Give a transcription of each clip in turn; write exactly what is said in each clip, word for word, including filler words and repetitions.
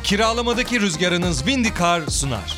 Kiralamadaki rüzgarınız Vindikar sunar.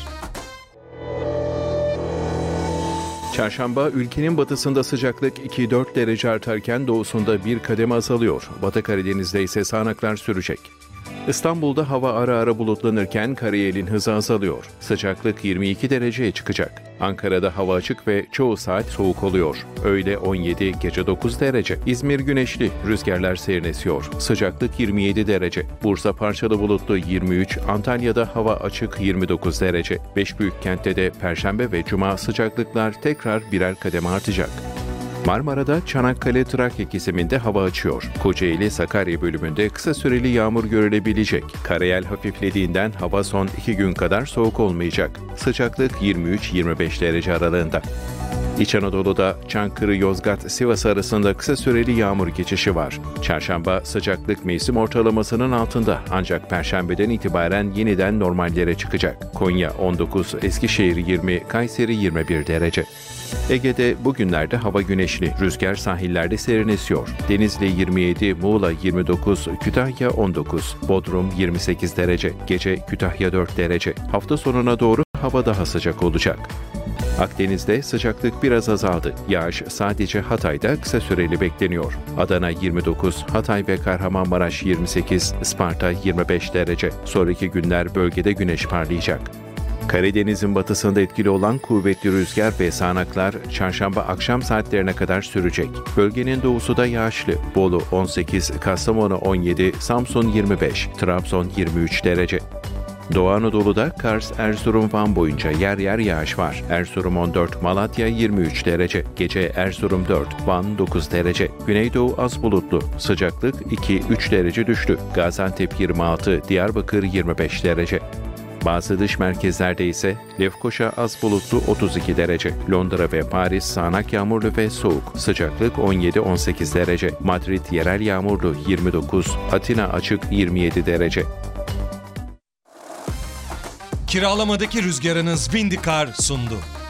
Çarşamba ülkenin batısında sıcaklık iki dört derece artarken doğusunda bir kademe azalıyor. Batı Karadeniz'de ise sağanaklar sürecek. İstanbul'da hava ara ara bulutlanırken karayelin hızı azalıyor. Sıcaklık yirmi iki dereceye çıkacak. Ankara'da hava açık ve çoğu saat soğuk oluyor. Öğle on yedi, gece dokuz derece. İzmir güneşli, rüzgarlar serin esiyor. Sıcaklık yirmi yedi derece. Bursa parçalı bulutlu yirmi üç, Antalya'da hava açık yirmi dokuz derece. Beş büyük kentte de Perşembe ve Cuma sıcaklıklar tekrar birer kademe artacak. Marmara'da Çanakkale-Trakya kesiminde hava açıyor. Kocaeli-Sakarya bölümünde kısa süreli yağmur görülebilecek. Karayel hafiflediğinden hava son iki gün kadar soğuk olmayacak. Sıcaklık yirmi üç yirmi beş derece aralığında. İç Anadolu'da Çankırı-Yozgat-Sivas arasında kısa süreli yağmur geçişi var. Çarşamba sıcaklık mevsim ortalamasının altında ancak Perşembeden itibaren yeniden normallere çıkacak. Konya on dokuz, Eskişehir yirmi, Kayseri yirmi bir derece. Ege'de bugünlerde hava güneşli, rüzgar sahillerde serin esiyor. Denizli yirmi yedi, Muğla yirmi dokuz, Kütahya on dokuz, Bodrum yirmi sekiz derece, gece Kütahya dört derece. Hafta sonuna doğru hava daha sıcak olacak. Akdeniz'de sıcaklık biraz azaldı. Yağış sadece Hatay'da kısa süreli bekleniyor. Adana yirmi dokuz, Hatay ve Kahramanmaraş yirmi sekiz, Isparta yirmi beş derece. Sonraki günler bölgede güneş parlayacak. Karadeniz'in batısında etkili olan kuvvetli rüzgar ve sağanaklar çarşamba akşam saatlerine kadar sürecek. Bölgenin doğusu da yağışlı. Bolu on sekiz, Kastamonu on yedi, Samsun yirmi beş, Trabzon yirmi üç derece. Doğu Anadolu'da Kars, Erzurum, Van boyunca yer yer yağış var. Erzurum on dört, Malatya yirmi üç derece. Gece Erzurum dört, Van dokuz derece. Güneydoğu az bulutlu. Sıcaklık iki üç derece düştü. Gaziantep yirmi altı, Diyarbakır yirmi beş derece. Bazı dış merkezlerde ise Lefkoşa az bulutlu otuz iki derece. Londra ve Paris sağanak yağmurlu ve soğuk. Sıcaklık on yedi on sekiz derece. Madrid yerel yağmurlu yirmi dokuz. Atina açık yirmi yedi derece. Kiralamadaki rüzgarınız Vindikar sundu.